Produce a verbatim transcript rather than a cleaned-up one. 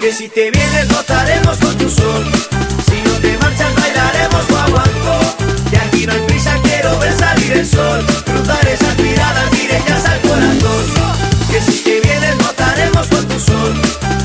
Que si te vienes gozaremos con tu sol. Si no te marchas bailaremos guaguancó. De aquí no hay prisa, quiero ver salir el sol. Cruzar esas miradas directas al corazón. Que si te vienes gozaremos con tu sol.